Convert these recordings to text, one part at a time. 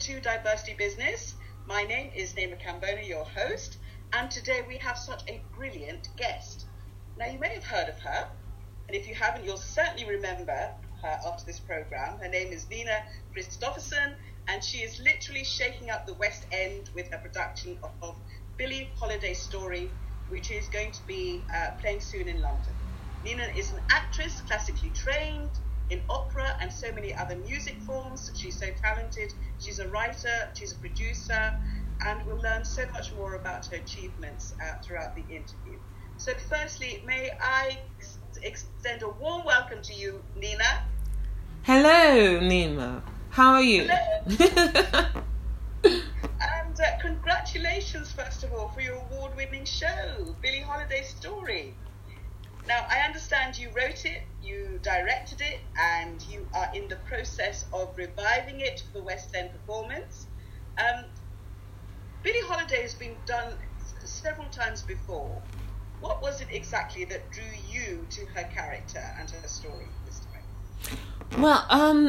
to Diversity Business. My name is Naima Kambona, your host, and today we have such a brilliant guest. Now, you may have heard of her, and if you haven't, you'll certainly remember her after this program. Her name is Nina Christopherson, and she is literally shaking up the West End with her production of Billie Holiday's Story, which is going to be playing soon in London. Nina is an actress, classically trained in opera and so many other music forms. She's so talented. She's a writer, she's a producer, and we'll learn so much more about her achievements throughout the interview. So firstly, may I extend a warm welcome to you, Nina. Hello, Nima. How are you? Hello. And congratulations, first of all, for your award-winning show, Billie Holiday's Story. Now, I understand you wrote it, you directed it, and you are in the process of reviving it for the West End performance. Billie Holiday has been done several times before. What was it exactly that drew you to her character and her story this time? Well,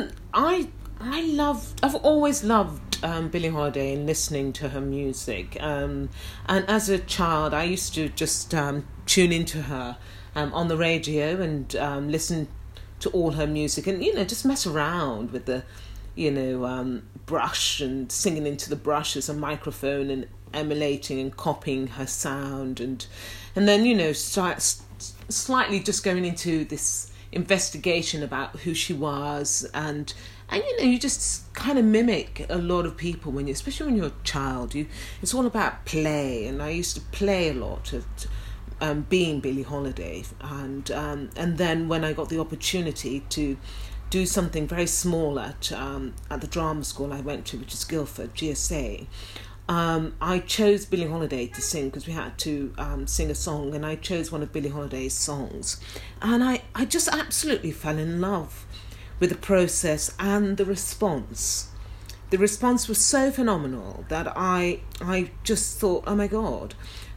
I've always loved Billie Holiday and listening to her music. And as a child, I used to just tune into her on the radio and listen to all her music and, just mess around with the, brush and singing into the brush as a microphone and emulating and copying her sound and then, slightly just going into this investigation about who she was and you just kind of mimic a lot of people especially when you're a child. It's all about play, and I used to play a lot of being Billie Holiday, and then when I got the opportunity to do something very small at the drama school I went to, which is Guildford GSA, I chose Billie Holiday to sing because we had to sing a song, and I chose one of Billie Holiday's songs, and I just absolutely fell in love with the process and the response. The response was so phenomenal that I just thought, oh my God.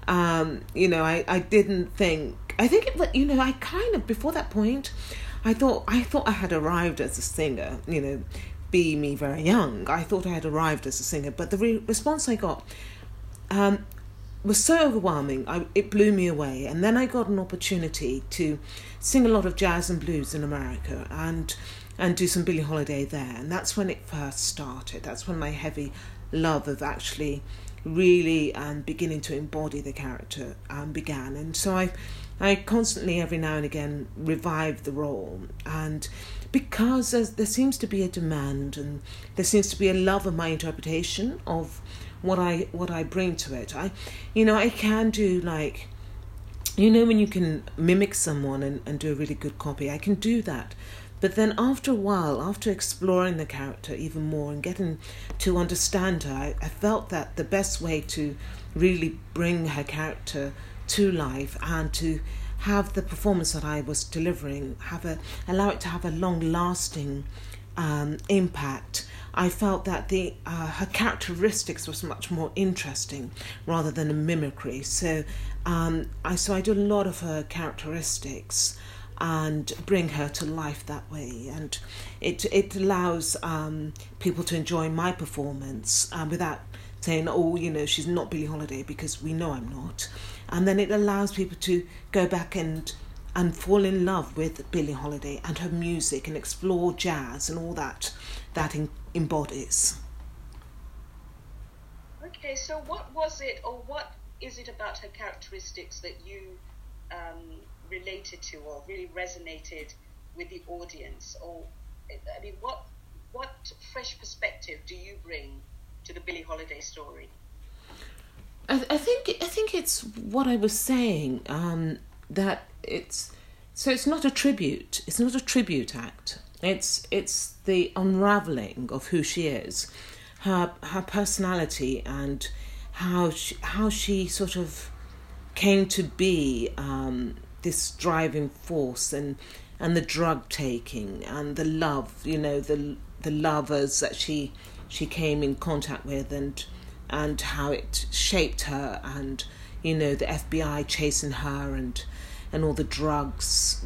I didn't think. I think I kind of, before that point, I thought I had arrived as a singer. Be me very young. I thought I had arrived as a singer, but the response I got was so overwhelming. It blew me away. And then I got an opportunity to sing a lot of jazz and blues in America and do some Billie Holiday there. And that's when it first started. That's when my heavy love of actually really beginning to embody the character began. And so I constantly, every now and again, revive the role, and because there seems to be a demand and there seems to be a love of my interpretation of what I bring to it. I can do, like, when you can mimic someone and do a really good copy, I can do that. But then after a while, after exploring the character even more and getting to understand her, I felt that the best way to really bring her character to life and to have the performance that I was delivering, allow it to have a long-lasting impact, I felt that her characteristics was much more interesting rather than a mimicry. So I do a lot of her characteristics and bring her to life that way, and it allows people to enjoy my performance without saying, she's not Billie Holiday, because we know I'm not. And then it allows people to go back and fall in love with Billie Holiday and her music and explore jazz and all that embodies. Okay, so what was it, or what is it about her characteristics that you related to or really resonated with the audience? Or, I mean, what fresh perspective do you bring to the Billie Holiday story? I think it's what I was saying, that it's not a tribute. It's not a tribute act. It's the unraveling of who she is, her personality, and how she sort of came to be this driving force, and the drug taking and the love, the lovers that she came in contact with, and how it shaped her, and the FBI chasing her, and all the drugs,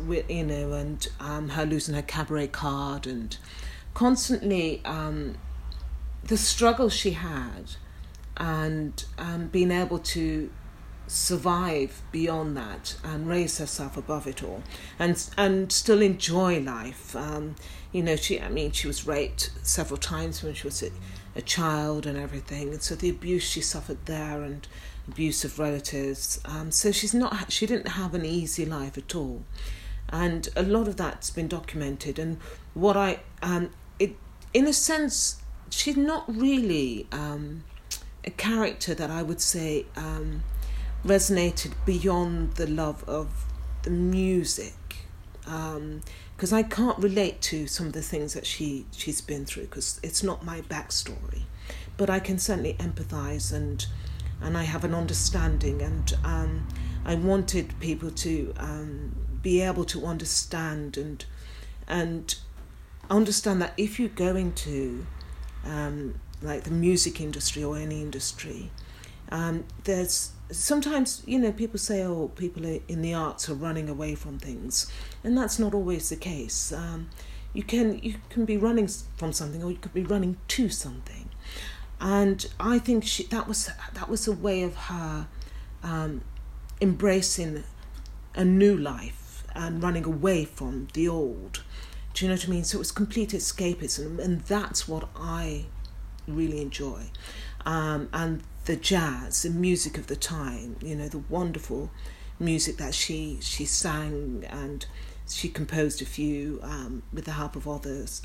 and her losing her cabaret card, and constantly the struggle she had, and being able to survive beyond that and raise herself above it all, and still enjoy life. She was raped several times when she was a child and everything, and so the abuse she suffered there and abuse of relatives. So she didn't have an easy life at all, and a lot of that's been documented. And what in a sense, she's not really a character that I would say resonated beyond the love of the music, because I can't relate to some of the things that she's been through, because it's not my backstory, but I can certainly empathise and I have an understanding, and I wanted people to be able to understand and understand that if you're going to like the music industry or any industry, there's sometimes, people say, oh, people in the arts are running away from things, and that's not always the case. You can be running from something, or you could be running to something, and I think that was a way of her embracing a new life and running away from the old. Do you know what I mean? So it was complete escapism, and that's what I really enjoy. And the jazz, the music of the time, the wonderful music that she sang, and she composed a few with the help of others.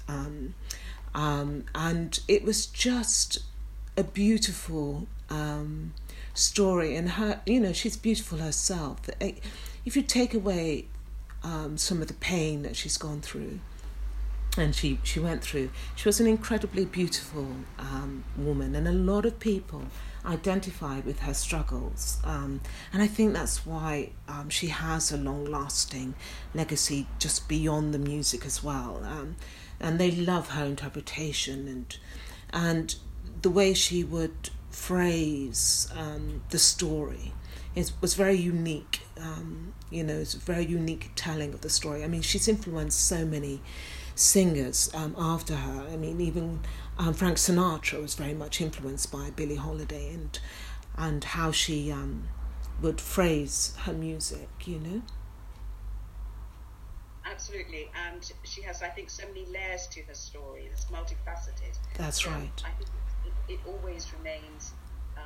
And it was just a beautiful story. And her, she's beautiful herself. If you take away some of the pain that she's gone through, and she went through, she was an incredibly beautiful woman, and a lot of people identified with her struggles, and I think that's why she has a long-lasting legacy just beyond the music as well, and they love her interpretation and the way she would phrase the story. It was very unique. It's a very unique telling of the story. I mean, she's influenced so many singers after her. I mean, even Frank Sinatra was very much influenced by Billie Holiday and how she would phrase her music, Absolutely, and she has, I think, so many layers to her story. It's multifaceted. That's right. I think it always remains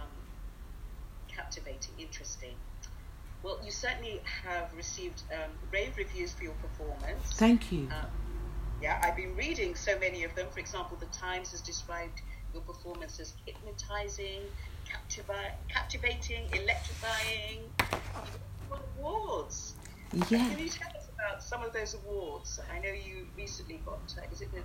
captivating, interesting. Well, you certainly have received rave reviews for your performance. Thank you. I've been reading so many of them. For example, The Times has described your performance as hypnotizing, captivating, electrifying. You won awards. Yeah. Can you tell us about some of those awards? I know you recently got, is it the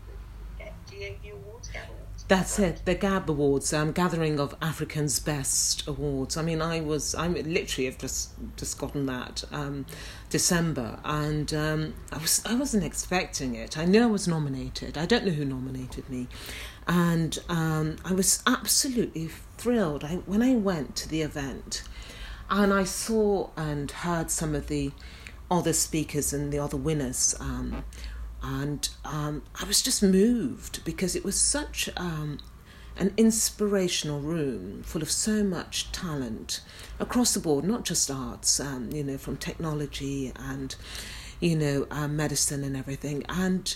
GAB Awards? GAB Awards? That's right. It, the GAB Awards, Gathering of African's Best Awards. I mean, I literally have just gotten that December, and I wasn't expecting it. I knew I was nominated. I don't know who nominated me, and I was absolutely thrilled. When I went to the event, and I saw and heard some of the other speakers and the other winners, and I was just moved, because it was such an inspirational room full of so much talent across the board, not just arts, from technology and, medicine and everything. And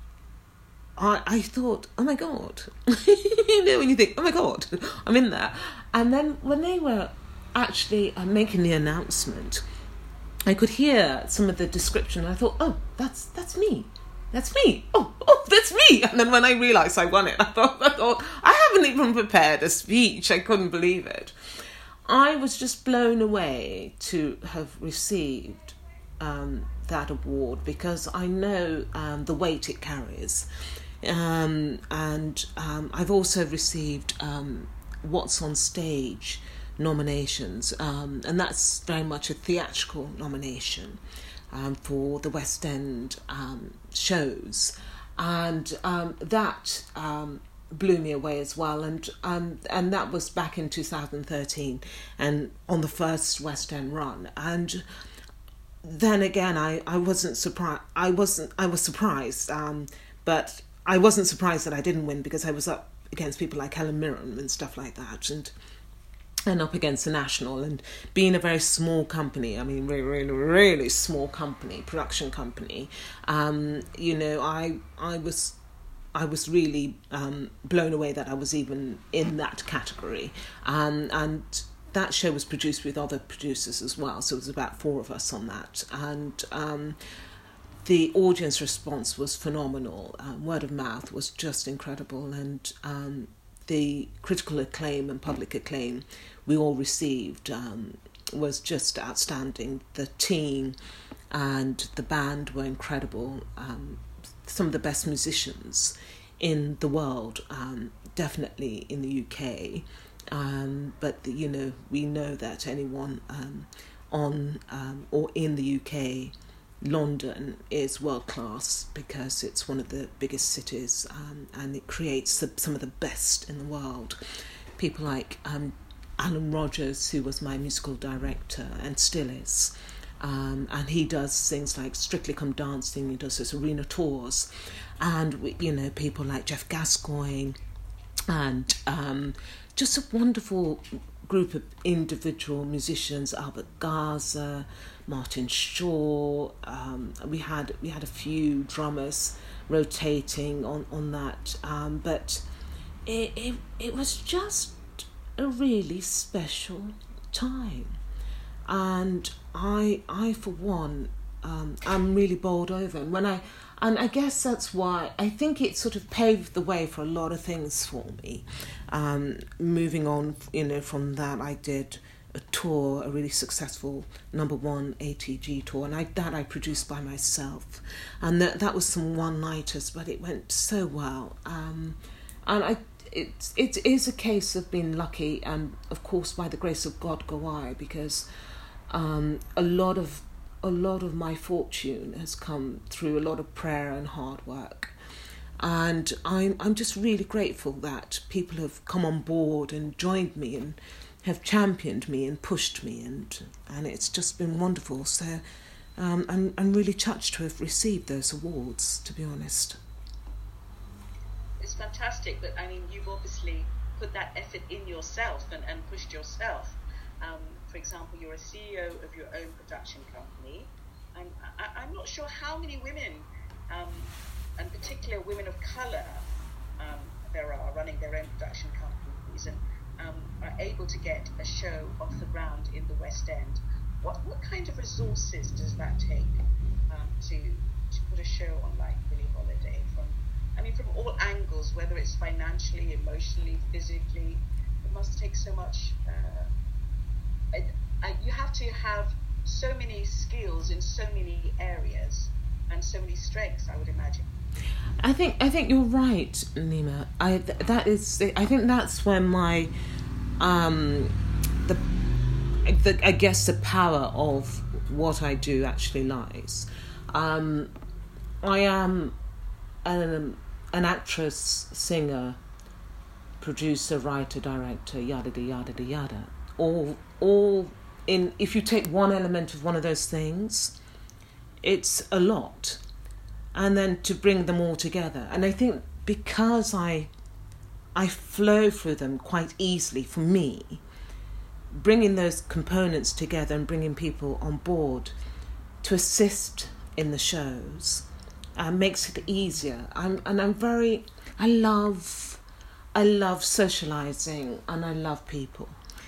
I thought, oh my God, when you think, oh my God, I'm in there. And then when they were actually making the announcement, I could hear some of the description, and I thought, oh, that's me. That's me. Oh, that's me. And then when I realised I won it, I thought, I haven't even prepared a speech. I couldn't believe it. I was just blown away to have received that award, because I know the weight it carries. And I've also received What's on Stage nominations, and that's very much a theatrical nomination. For the West End shows, and that blew me away as well, and that was back in 2013, and on the first West End run. And then again, I wasn't surprised. I was surprised, but I wasn't surprised that I didn't win, because I was up against people like Helen Mirren and stuff like that, and up against the National, and being a very small company, I mean, really, really, really small company, production company, you know, I was really blown away that I was even in that category, and that show was produced with other producers as well, so it was about 4 of us on that, and the audience response was phenomenal. Word of mouth was just incredible, and the critical acclaim and public acclaim we all received was just outstanding. The team and the band were incredible. Some of the best musicians in the world, definitely in the UK. But you know, we know that anyone on or in the UK, London is world class because it's one of the biggest cities, and it creates some of the best in the world. People like Alan Rogers, who was my musical director and still is, and he does things like Strictly Come Dancing. He does his arena tours, and you know, people like Jeff Gascoigne, and just a wonderful group of individual musicians, Albert Garza, Martin Shaw. We had a few drummers rotating on that, but it was just a really special time, and I for one, I'm really bowled over, and I guess that's why I think it sort of paved the way for a lot of things for me. Moving on, you know, from that, I did a tour, a really successful #1 ATG tour, and I produced by myself, and that was some one-nighters, but it went so well. And it is a case of being lucky, and of course by the grace of God go I, because a lot of my fortune has come through a lot of prayer and hard work. And I'm just really grateful that people have come on board and joined me and have championed me and pushed me, and it's just been wonderful. So I'm really touched to have received those awards, to be honest. It's fantastic, but I mean, you've obviously put that effort in yourself and pushed yourself. For example, you're a CEO of your own production company, and I'm not sure how many women, and particularly women of colour, there are running their own production companies and are able to get a show off the ground in the West End. What kind of resources does that take to put a show on like Billie Holiday? From all angles, whether it's financially, emotionally, physically, it must take so much. You have to have so many skills in so many areas and so many strengths, I would imagine. I think you're right, Nima. I think that's where my I guess the power of what I do actually lies. I am an actress, singer, producer, writer, director, yada yada yada. All in. If you take one element of one of those things, it's a lot, and then to bring them all together. And I think because I flow through them quite easily, for me, bringing those components together and bringing people on board to assist in the shows makes it easier. I love socializing, and I love people,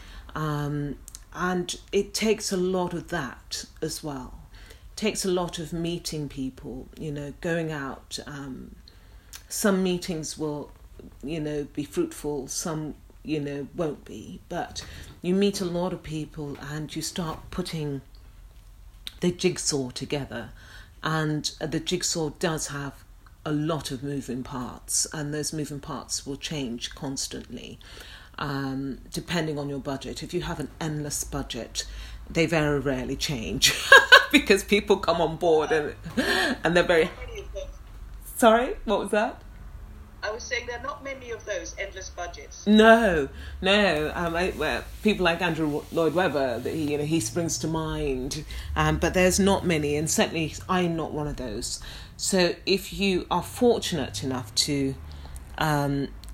and it takes a lot of that as well. It takes a lot of meeting people, you know, going out. Some meetings will, you know, be fruitful, some, you know, won't be, but you meet a lot of people and you start putting the jigsaw together, and the jigsaw does have a lot of moving parts, and those moving parts will change constantly, depending on your budget. If you have an endless budget, they very rarely change because people come on board and they're very... Sorry, what was that? I was saying there are not many of those endless budgets. No. People like Andrew Lloyd Webber, he springs to mind, but there's not many, and certainly I'm not one of those. So if you are fortunate enough to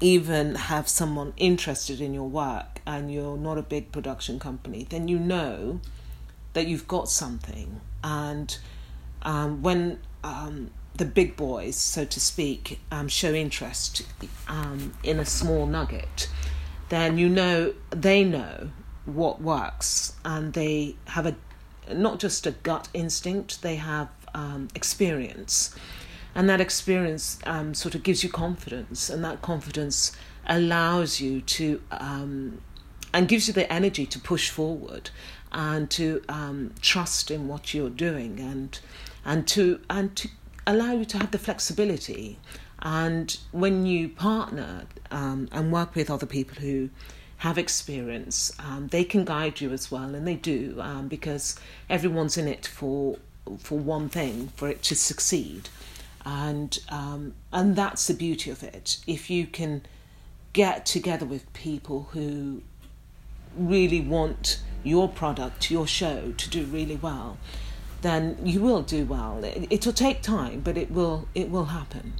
even have someone interested in your work and you're not a big production company, then you know that you've got something. And when the big boys, so to speak, show interest in a small nugget, then they know what works, and they have not just a gut instinct, they have experience. And that experience sort of gives you confidence, and that confidence allows you to, and gives you the energy to push forward and to trust in what you're doing, and to allow you to have the flexibility. And when you partner and work with other people who have experience, they can guide you as well, and they do, because everyone's in it for one thing, for it to succeed. And that's the beauty of it. If you can get together with people who really want your product, your show to do really well, then you will do well. It'll take time, but it will happen.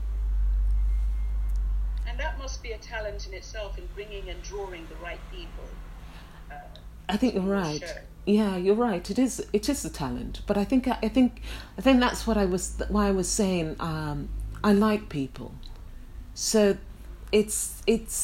And that must be a talent in itself, in bringing and drawing the right people. I think you're right. Show. Yeah, you're right. It is a talent, but I think that's why I was saying I like people. So it's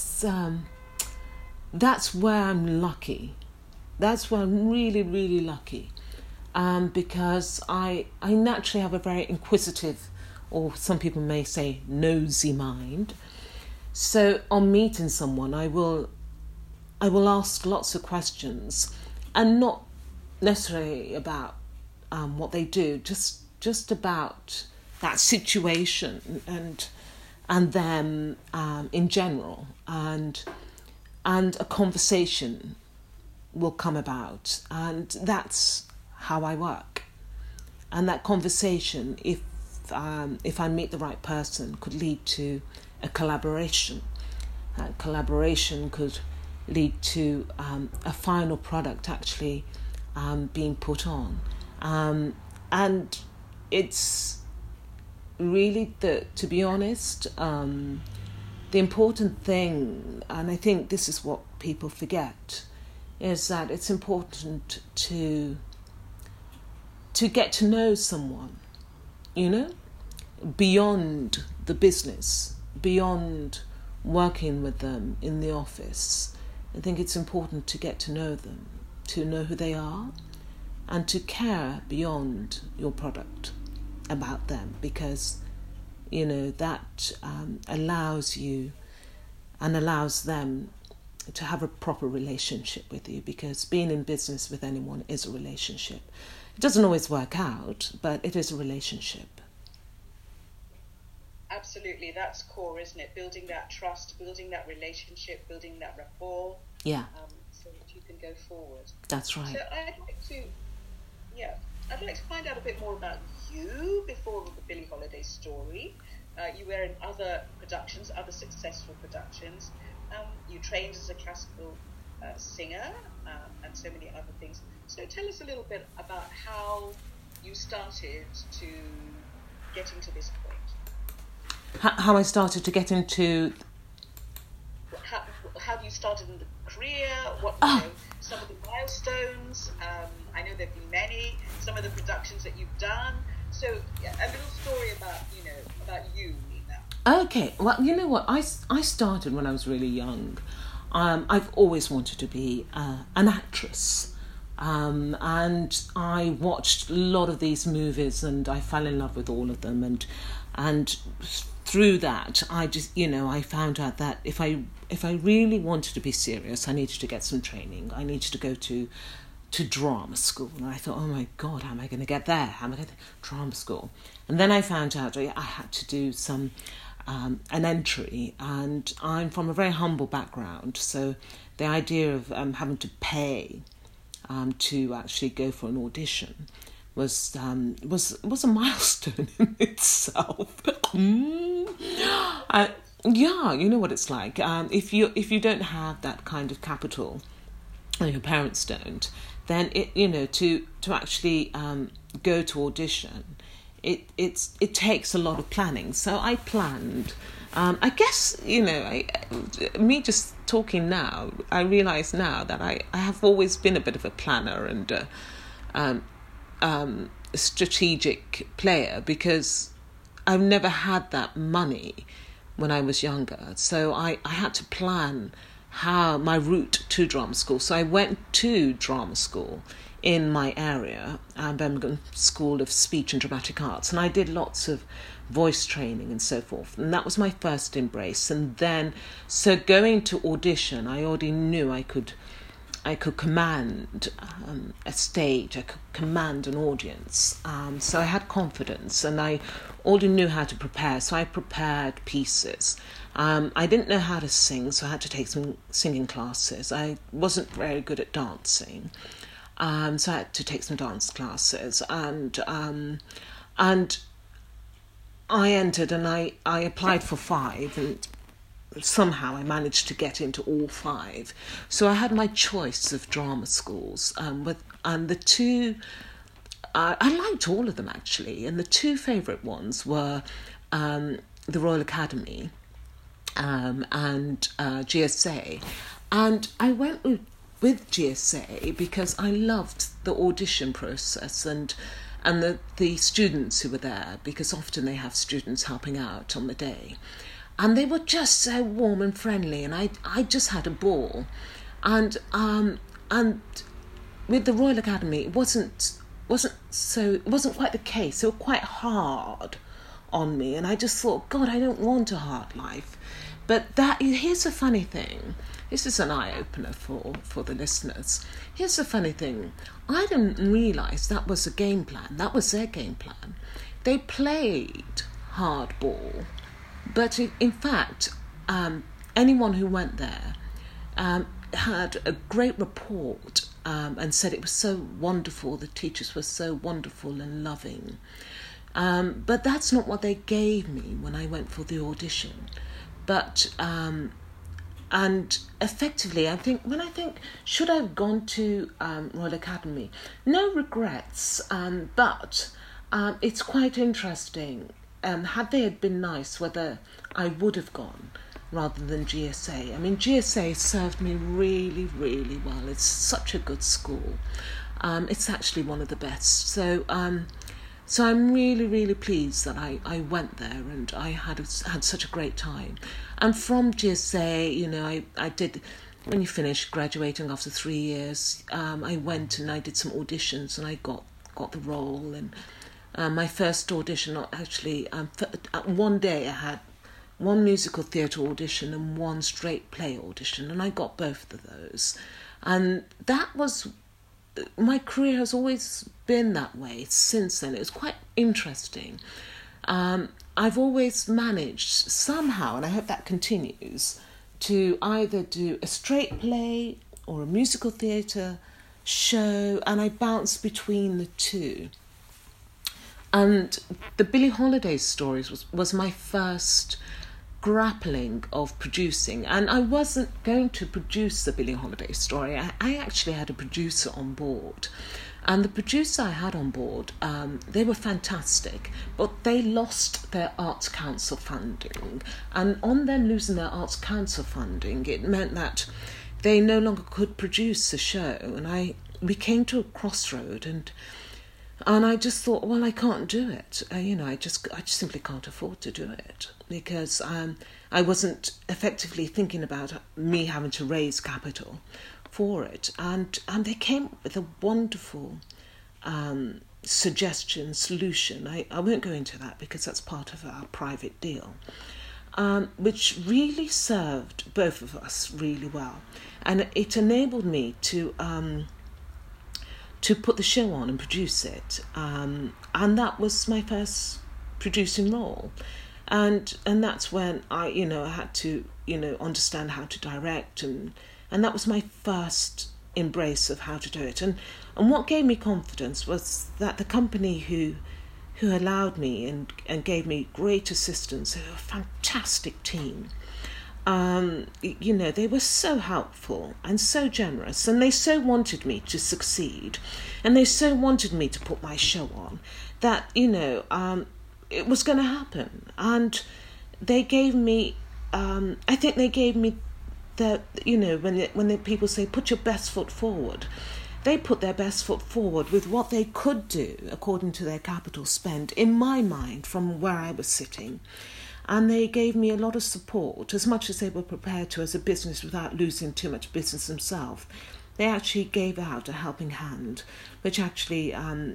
that's where I'm lucky. That's where I'm really, really lucky, because I naturally have a very inquisitive, or some people may say nosy mind. So on meeting someone, I will ask lots of questions, and not necessarily about what they do, just about that situation and them in general, and a conversation will come about, and that's how I work. And that conversation, if I meet the right person, could lead to a collaboration. That collaboration could lead to a final product actually being put on. And it's really, to be honest, the important thing, and I think this is what people forget, is that it's important to get to know someone, beyond the business, beyond working with them in the office. I think it's important to get to know them, to know who they are, and to care beyond your product about them, because that allows you and allows them to have a proper relationship with you, because being in business with anyone is a relationship. It doesn't always work out, but it is a relationship. Absolutely, that's core, isn't it? Building that trust, building that relationship, building that rapport. Yeah. So that you can go forward. That's right. So I'd like to find out a bit more about you before the Billie Holiday story. You were in other productions, other successful productions. You trained as a classical singer and so many other things. So tell us a little bit about how you started to getting to this point. How I started to get into... How you started in the career, some of the milestones. I know there have been many, some of the productions that you've done. So a little story about you, Nina. Okay, well, you know what? I started when I was really young. I've always wanted to be an actress. And I watched a lot of these movies, and I fell in love with all of them. And through that, I just, I found out that if I really wanted to be serious, I needed to get some training. I needed to go to drama school. And I thought, oh my God, how am I going to get there? How am I going to drama school? And then I found out I had to do some an entry, and I'm from a very humble background, so the idea of having to pay to actually go for an audition was a milestone in itself. Yeah, you know what it's like. If you don't have that kind of capital, or your parents don't, then to actually go to audition, it takes a lot of planning. So I planned I guess, me just talking now, I realise now that I have always been a bit of a planner and a strategic player, because I've never had that money when I was younger. So I had to plan how my route to drama school. So I went to drama school in my area, Birmingham School of Speech and Dramatic Arts, and I did lots of voice training and so forth, and that was my first embrace. And then, so going to audition, I already knew I could command a stage, I could command an audience, so I had confidence, and I already knew how to prepare, so I prepared pieces. I didn't know how to sing, so I had to take some singing classes. I wasn't very good at dancing, so I had to take some dance classes, and I entered, and I applied for 5, and somehow I managed to get into all 5. So I had my choice of drama schools, and the two, I liked all of them actually, and the 2 favourite ones were the Royal Academy and GSA, and I went with GSA because I loved the audition process and the students who were there, because often they have students helping out on the day. And they were just so warm and friendly, and I just had a ball. And with the Royal Academy, it wasn't quite the case. They were quite hard on me, and I just thought, God, I don't want a hard life. But here's a funny thing. This is an eye-opener for the listeners. Here's the funny thing. I didn't realise that was a game plan. That was their game plan. They played hardball. But in fact, anyone who went there had a great report and said it was so wonderful. The teachers were so wonderful and loving. But that's not what they gave me when I went for the audition. But and effectively, I think should I have gone to Royal Academy? No regrets, but it's quite interesting. Had they had been nice, whether I would have gone rather than GSA. I mean, GSA served me really, really well. It's such a good school. It's actually one of the best. So I'm really, really pleased that I went there, and I had such a great time. And from GSA, I did, when you finish graduating after 3 years, I went and I did some auditions, and I got the role. And my first audition, actually, one day I had one musical theatre audition and one straight play audition, and I got both of those. And that was, my career has always been that way since then. It was quite interesting. I've always managed somehow, and I hope that continues, to either do a straight play or a musical theatre show, and I bounce between the two. And the Billie Holiday Stories was my first grappling of producing, and I wasn't going to produce the Billie Holiday story. I actually had a producer on board, and the producer I had on board, they were fantastic, but they lost their Arts Council funding, and on them losing their Arts Council funding, it meant that they no longer could produce the show, and we came to a crossroad, and I just thought, well, I can't do it. I just simply can't afford to do it, because I wasn't effectively thinking about me having to raise capital for it. And they came up with a wonderful solution. I won't go into that because that's part of our private deal, which really served both of us really well. And it enabled me to put the show on and produce it, and that was my first producing role, and that's when I had to understand how to direct, and that was my first embrace of how to do it, and what gave me confidence was that the company who allowed me and gave me great assistance, they were a fantastic team. They were so helpful and so generous, and they so wanted me to succeed, and they so wanted me to put my show on, that it was going to happen. And they gave me, I think they gave me the, when the people say put your best foot forward, they put their best foot forward with what they could do according to their capital spend, in my mind, from where I was sitting. And they gave me a lot of support, as much as they were prepared to as a business without losing too much business themselves. They actually gave out a helping hand, which actually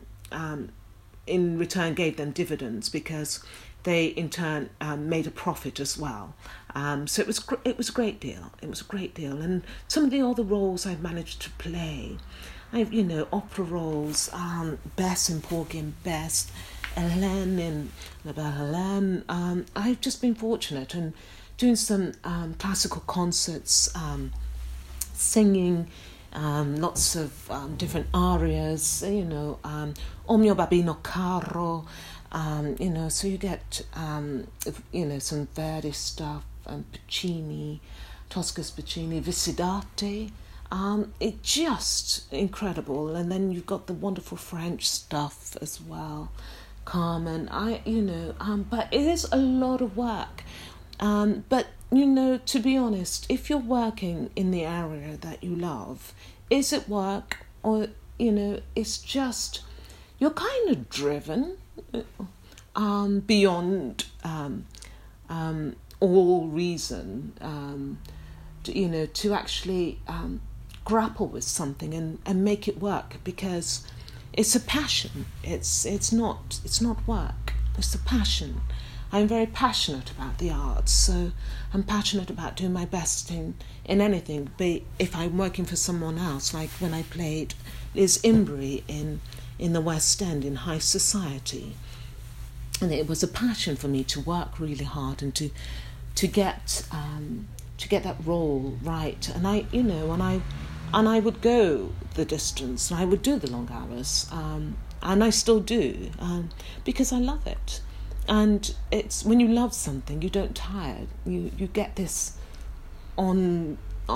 in return gave them dividends, because they in turn made a profit as well. So it was a great deal. It was a great deal. And some of the other roles I've managed to play, opera roles, Bess in Porgy and Bess, Hélène in La Belle Hélène. I've just been fortunate and doing some classical concerts, singing lots of different arias, O mio babbino caro, so you get, some Verdi stuff, Puccini, Tosca's Puccini, Visidate. It's just incredible. And then you've got the wonderful French stuff as well, Carmen. But it is a lot of work. But, to be honest, if you're working in the area that you love, is it work or, it's just, you're kind of driven beyond all reason, to actually grapple with something and make it work, because it's a passion. It's not work. It's a passion. I'm very passionate about the arts, so I'm passionate about doing my best in anything. But if I'm working for someone else, like when I played Liz Imbrie in the West End in High Society, and it was a passion for me to work really hard and to get that role right. And I would go the distance, and I would do the long hours, and I still do, because I love it. And it's when you love something, you don't tire. You get this unheard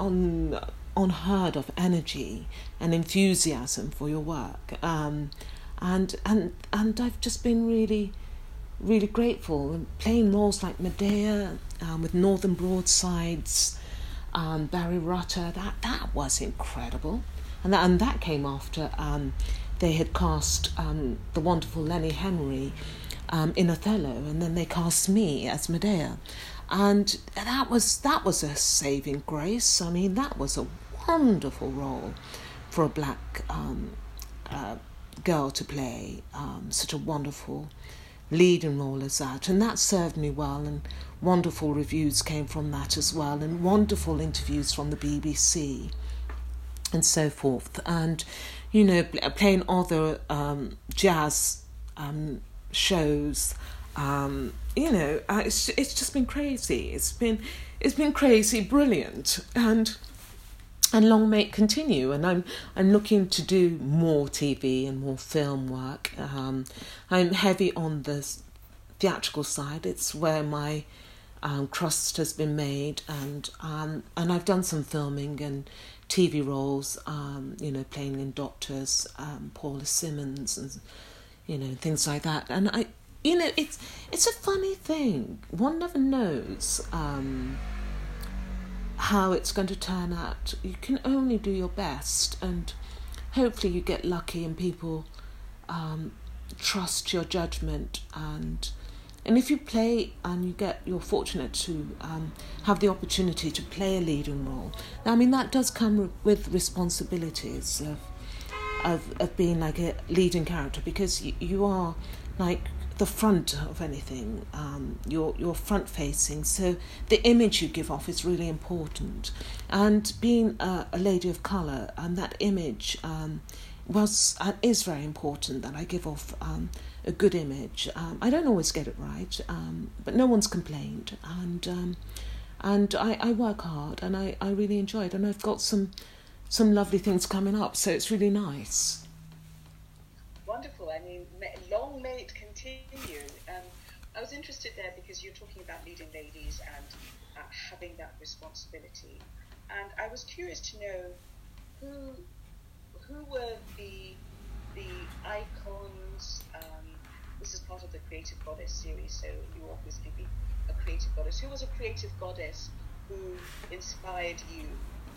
of energy and enthusiasm for your work. And I've just been really, really grateful. Playing roles like Medea, with Northern Broadsides, Barry Rutter, that was incredible. And that came after they had cast the wonderful Lenny Henry in Othello, and then they cast me as Medea, and that was a saving grace. I mean, that was a wonderful role for a black girl to play, such a wonderful leading role as that, and that served me well, and wonderful reviews came from that as well, and wonderful interviews from the BBC and so forth. And playing other jazz shows, it's just been crazy. It's been crazy, brilliant, and long may it continue. And I'm looking to do more TV and more film work. I'm heavy on the theatrical side. It's where my crust has been made, and I've done some filming and TV roles, playing in Doctors, Paula Simmons, and things like that. And it's a funny thing. One never knows how it's going to turn out. You can only do your best, and hopefully you get lucky and people trust your judgment. And if you play and you're fortunate to have the opportunity to play a leading role, I mean, that does come with responsibilities of being like a leading character, because you are like the front of anything. You're front facing, so the image you give off is really important. And being a lady of colour, and that image is very important, that I give off a good image. I don't always get it right, but no one's complained, and I work hard, and I really enjoy it, and I've got some lovely things coming up, so it's really nice. Wonderful. I mean, long may it continue. I was interested there because you're talking about leading ladies and having that responsibility, and I was curious to know who were the icons. This is part of the Creative Goddess series, so you obviously be a creative goddess? Who was a creative goddess who inspired you?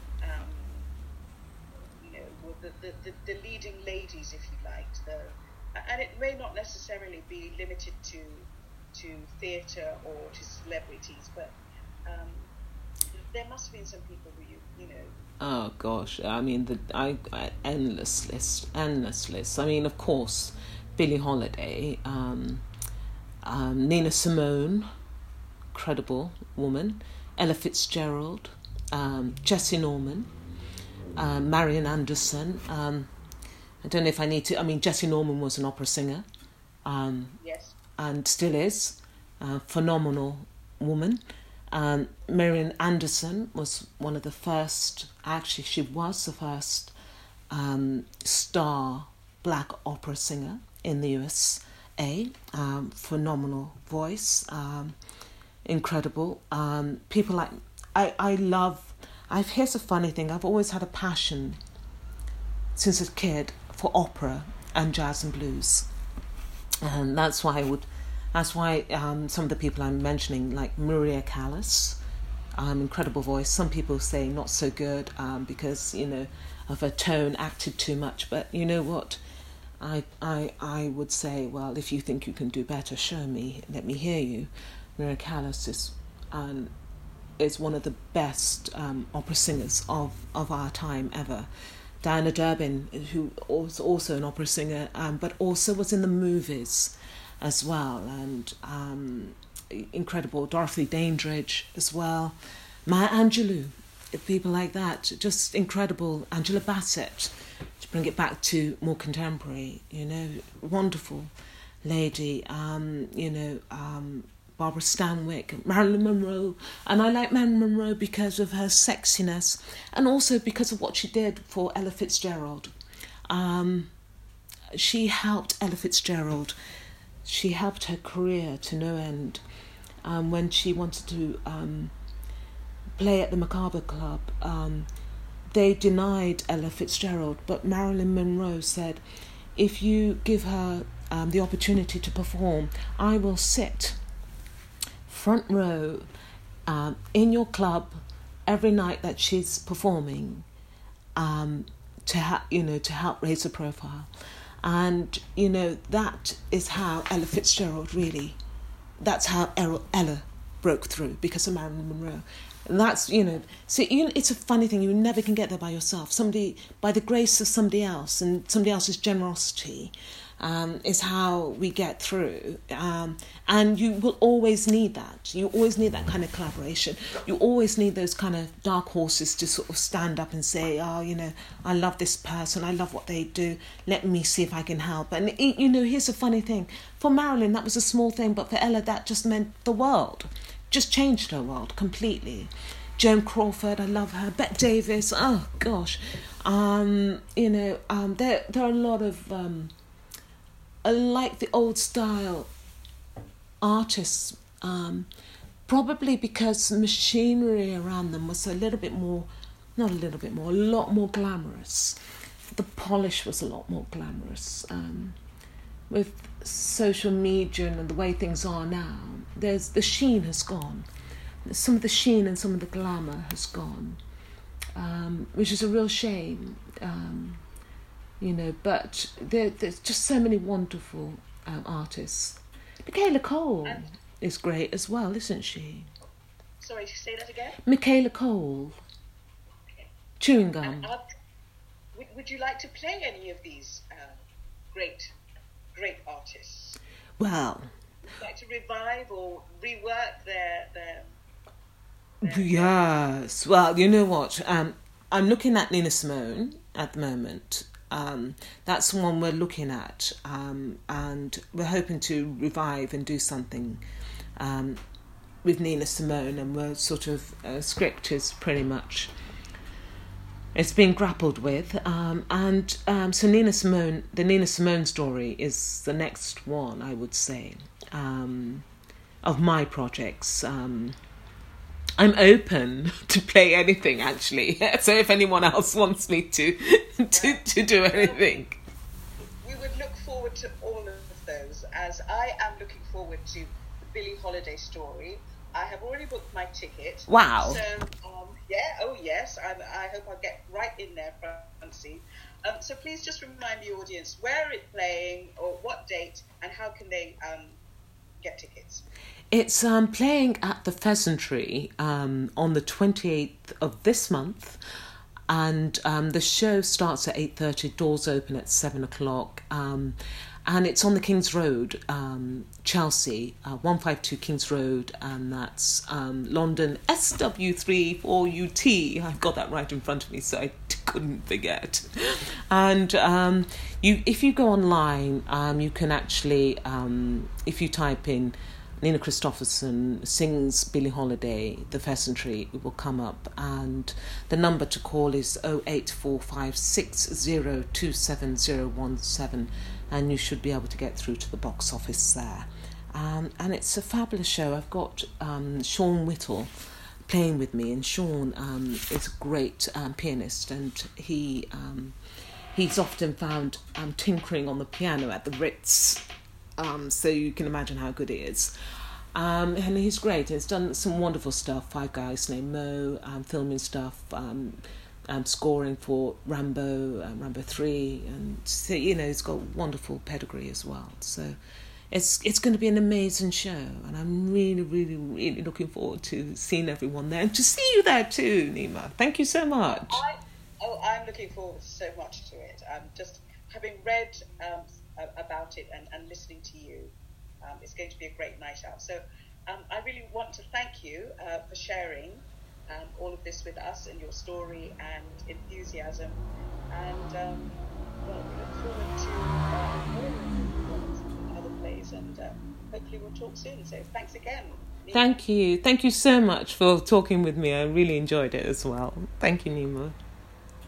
The leading ladies, if you liked, and it may not necessarily be limited to theatre or to celebrities, but there must have been some people who you know. Oh gosh, I mean, endless list. I mean, of course, Billie Holiday, Nina Simone, incredible woman, Ella Fitzgerald, Jessie Norman, Marian Anderson. I don't know if I need to. I mean, Jessie Norman was an opera singer, Yes. and still is, phenomenal woman. Marian Anderson was one of the first. Actually, she was the first star black opera singer in the USA. Phenomenal voice, incredible. People like I love. Here's a funny thing. I've always had a passion since a kid for opera and jazz and blues, and that's why some of the people I'm mentioning, like Maria Callas, incredible voice. Some people say not so good because of her tone, acted too much. But you know what? I would say, well, if you think you can do better, show me. Let me hear you. Maria Callas is one of the best opera singers of our time ever. Diana Durbin, who was also an opera singer, but also was in the movies as well, and incredible. Dorothy Dandridge as well. Maya Angelou, people like that, just incredible. Angela Bassett, to bring it back to more contemporary, wonderful lady. Barbara Stanwyck, Marilyn Monroe. And I like Marilyn Monroe because of her sexiness and also because of what she did for Ella Fitzgerald. She helped Ella Fitzgerald. She helped her career to no end. When she wanted to play at the Macabre Club, they denied Ella Fitzgerald, but Marilyn Monroe said, if you give her the opportunity to perform, I will sit front row in your club every night that she's performing, to help raise her profile. And that is how Ella Fitzgerald that's how Ella broke through, because of Marilyn Monroe. And that's it's a funny thing, you never can get there by yourself. Somebody, by the grace of somebody else and somebody else's generosity, is how we get through. And you will always need that. You always need that kind of collaboration. You always need those kind of dark horses to sort of stand up and say, I love this person, I love what they do, let me see if I can help. And here's the funny thing. For Marilyn, that was a small thing, but for Ella, that just meant the world. Just changed her world completely. Joan Crawford, I love her. Bette Davis, oh gosh. There are a lot of I like the old style artists, probably because machinery around them was a lot more glamorous. The polish was a lot more glamorous. With social media and the way things are now, the sheen has gone. Some of the sheen and some of the glamour has gone, which is a real shame. But there's just so many wonderful artists. Michaela Cole is great as well, isn't she? Sorry, say that again? Michaela Cole. Okay. Chewing gum. Would you like to play any of these great artists? Well, would you like to revive or rework their yes. Well, you know what? I'm looking at Nina Simone at the moment. That's the one we're looking at, and we're hoping to revive and do something with Nina Simone, and we're sort of script is pretty much it's being grappled with, so Nina Simone, the Nina Simone story is the next one, I would say, of my projects. I'm open to play anything, actually. So if anyone else wants me to do anything, we would look forward to all of those. As I am looking forward to the Billie Holiday story, I have already booked my ticket. Wow. So, yeah, oh yes, I hope I'll get right in there front seat. So please just remind the audience where it's playing, or what date, and how can they get tickets. It's playing at the Pheasantry on the 28th of this month, and the show starts at 8:30, doors open at 7 o'clock, and it's on the King's Road, Chelsea, 152 King's Road, and that's London SW3 4UT. I've got that right in front of me, so I couldn't forget. And if you go online, you can actually, if you type in Nina Christopherson sings Billie Holiday, the Pheasantry, it will come up, and the number to call is 08456027017, and you should be able to get through to the box office there. And it's a fabulous show. I've got Sean Whittle playing with me, and Sean is a great pianist, and he's often found tinkering on the piano at the Ritz. So you can imagine how good it is. And he's great. He's done some wonderful stuff. Five Guys Named Mo, filming stuff, scoring for Rambo, Rambo 3. And, so, he's got wonderful pedigree as well. So it's going to be an amazing show. And I'm really, really, really looking forward to seeing everyone there. And to see you there too, Nima. Thank you so much. I'm looking forward so much to it. Just having read about it and listening to you, it's going to be a great night out. So I really want to thank you for sharing all of this with us, and your story and enthusiasm, and we look forward to more other plays, and hopefully we'll talk soon. So thanks again, Nima. Thank you so much for talking with me. I really enjoyed it as well. Thank you, Nima.